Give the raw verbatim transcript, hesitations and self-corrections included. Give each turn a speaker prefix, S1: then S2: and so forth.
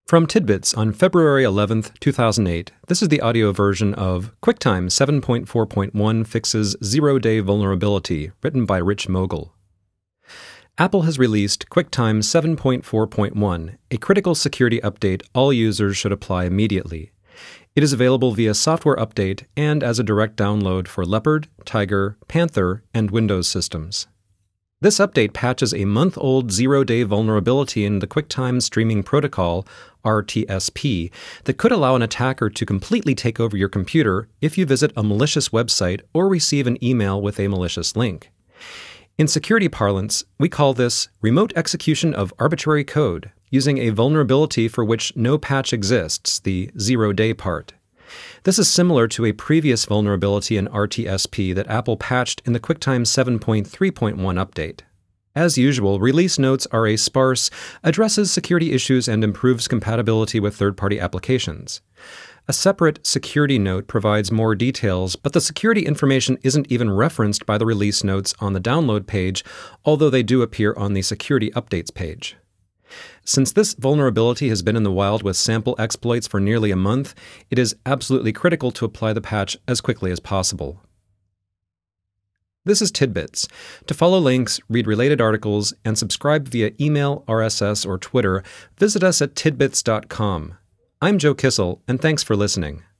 S1: From Tidbits on February eleventh, two thousand eight, this is the audio version of QuickTime seven point four point one Fixes Zero-Day Vulnerability, written by Rich Mogul. Apple has released QuickTime seven point four point one, a critical security update all users should apply immediately. It is available via software update and as a direct download for Leopard, Tiger, Panther, and Windows systems. This update patches a month-old zero-day vulnerability in the QuickTime Streaming Protocol, R T S P, that could allow an attacker to completely take over your computer if you visit a malicious website or receive an email with a malicious link. In security parlance, we call this remote execution of arbitrary code, using a vulnerability for which no patch exists, the zero-day part. This is similar to a previous vulnerability in R T S P that Apple patched in the QuickTime seven point three point one update. As usual, release notes are a sparse, addresses security issues and improves compatibility with third-party applications. A separate security note provides more details, but the security information isn't even referenced by the release notes on the download page, although they do appear on the security updates page. Since this vulnerability has been in the wild with sample exploits for nearly a month, it is absolutely critical to apply the patch as quickly as possible. This is Tidbits. To follow links, read related articles, and subscribe via email, R S S, or Twitter, visit us at tidbits dot com. I'm Joe Kissel, and thanks for listening.